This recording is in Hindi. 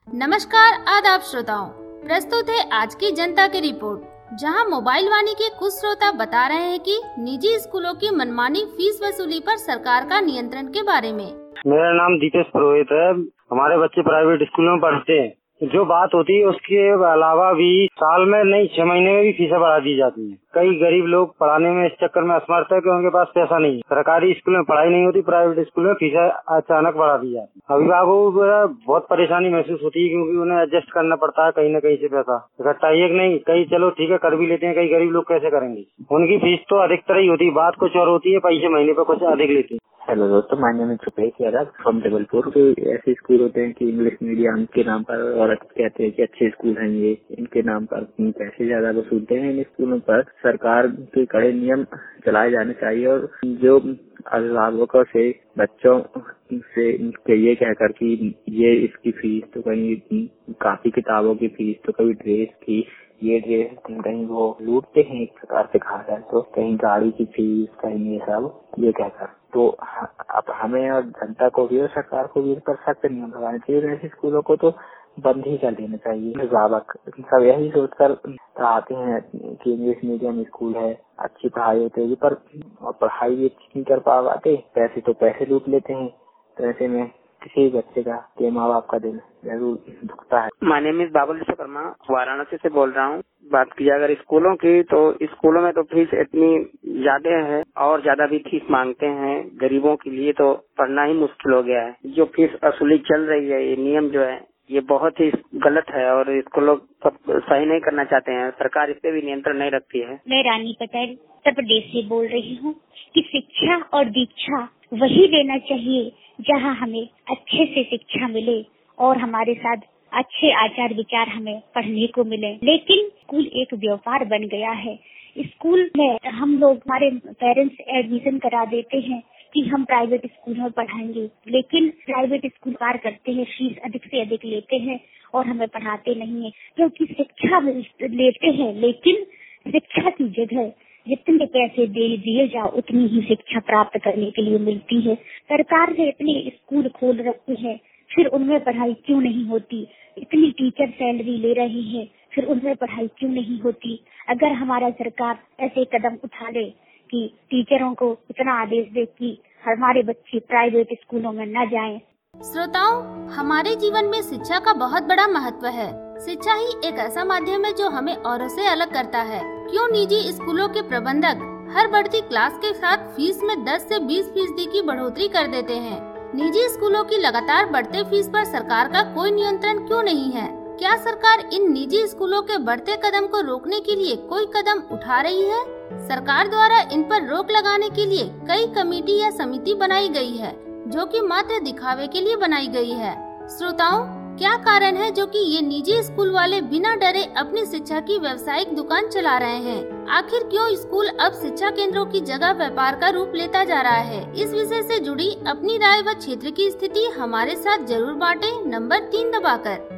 नमस्कार आदाब श्रोताओं, प्रस्तुत है आज की जनता की रिपोर्ट, जहां मोबाइल वाणी के कुछ श्रोता बता रहे हैं कि निजी स्कूलों की मनमानी फीस वसूली पर सरकार का नियंत्रण के बारे में। मेरा नाम दीपेश पुरोहित है। हमारे बच्चे प्राइवेट स्कूलों में पढ़ते हैं। जो बात होती है उसके अलावा भी साल में नहीं 6 महीने में भी फीसें बढ़ा दी जाती हैं। कई गरीब लोग पढ़ाने में इस चक्कर में असमर्थ है कि उनके पास पैसा नहीं है। सरकारी स्कूल में पढ़ाई नहीं होती, प्राइवेट स्कूल में फीसें अचानक बढ़ा दी जाती है। अभिभावकों को बहुत परेशानी महसूस होती है क्योंकि उन्हें एडजस्ट करना पड़ता है कहीं न कहीं से पैसा इकट्ठा। एक नहीं कई चलो ठीक है कर भी लेते हैं, कई गरीब लोग कैसे करेंगे। उनकी फीस तो अधिकतर ही होती है, बात कुछ और होती है, पैसे महीने पे कुछ अधिक लेते हैं। हेलो दोस्तों, my name is Supesh Yadav from Jabalpur. ऐसे स्कूल होते हैं कि इंग्लिश मीडियम के नाम पर और कहते हैं कि अच्छे स्कूल हैं ये, इनके नाम पर पैसे ज्यादा वसूलते हैं। इन स्कूलों पर सरकार के कड़े नियम चलाए जाने चाहिए और जो अभिभावकों से बच्चों से ये कहकर कि ये इसकी फीस तो कहीं कापी किताबों की फीस तो कभी ड्रेस की, ये ड्रेस कहीं वो लूटते हैं एक प्रकार से खा जाए, तो कहीं गाड़ी की फीस, कहीं ये सब ये कहकर। तो अब हमें और जनता को भी और सरकार को भी इस पर सख्त नियम लगाने चाहिए। ऐसे स्कूलों को तो बंद ही कर देना चाहिए। अभिभावक सब यही सोचकर आते हैं कि इंग्लिश मीडियम स्कूल है, अच्छी पढ़ाई होती है, पर पढ़ाई भी अच्छी नहीं कर पाते, पैसे तो पैसे लूट लेते हैं। तो ऐसे में किसी बच्चे का के माँ बाप का दिल जरूर दुखता है। My name is Babul Sharma, Varanasi से बोल रहा हूँ। बात की अगर स्कूलों की, तो स्कूलों में तो फीस इतनी ज्यादा है और ज्यादा भी फीस मांगते हैं। गरीबों के लिए तो पढ़ना ही मुश्किल हो गया है। जो फीस वसूली चल रही है, ये नियम जो है ये बहुत ही गलत है और इसको लोग सब सही नहीं करना चाहते हैं। सरकार इस पे भी नियंत्रण नहीं रखती है। मैं रानी पटेल उत्तर प्रदेश से बोल रही हूँ कि शिक्षा और दीक्षा वही देना चाहिए जहाँ हमें अच्छे से शिक्षा मिले और हमारे साथ अच्छे आचार विचार हमें पढ़ने को मिले। लेकिन स्कूल एक व्यापार बन गया है। स्कूल में हम लोग, हमारे पेरेंट्स एडमिशन करा देते हैं कि हम प्राइवेट स्कूल में पढ़ाएंगे, लेकिन प्राइवेट स्कूल पार करते हैं, फीस अधिक से अधिक लेते हैं और हमें पढ़ाते नहीं है। क्योंकि शिक्षा लेते हैं, लेकिन शिक्षा की जगह जितने पैसे दिए जाओ उतनी ही शिक्षा प्राप्त करने के लिए मिलती है। सरकार ने इतने स्कूल खोल रखे हैं, फिर उनमें पढ़ाई क्यों नहीं होती? इतनी टीचर सैलरी ले रही है, फिर उनमें पढ़ाई क्यों नहीं होती? अगर हमारा सरकार ऐसे कदम उठा ले कि टीचरों को इतना आदेश दे कि हमारे बच्चे प्राइवेट स्कूलों में न जाएं। श्रोताओं, हमारे जीवन में शिक्षा का बहुत बड़ा महत्व है। शिक्षा ही एक ऐसा माध्यम है जो हमें औरों से अलग करता है। क्यों निजी स्कूलों के प्रबंधक हर बढ़ती क्लास के साथ फीस में 10 से 20% की बढ़ोतरी कर देते हैं? निजी स्कूलों की लगातार बढ़ते फीस पर सरकार का कोई नियंत्रण क्यों नहीं है? क्या सरकार इन निजी स्कूलों के बढ़ते कदम को रोकने के लिए कोई कदम उठा रही है? सरकार द्वारा इन पर रोक लगाने के लिए कई कमेटी या समिति बनाई गई है, जो कि मात्र दिखावे के लिए बनाई गई है। श्रोताओं, क्या कारण है जो कि ये निजी स्कूल वाले बिना डरे अपनी शिक्षा की व्यावसायिक दुकान चला रहे हैं? आखिर क्यों स्कूल अब शिक्षा केंद्रों की जगह व्यापार का रूप लेता जा रहा है? इस विषय से जुड़ी अपनी राय व क्षेत्र की स्थिति हमारे साथ जरूर बांटें नंबर 3 दबाकर।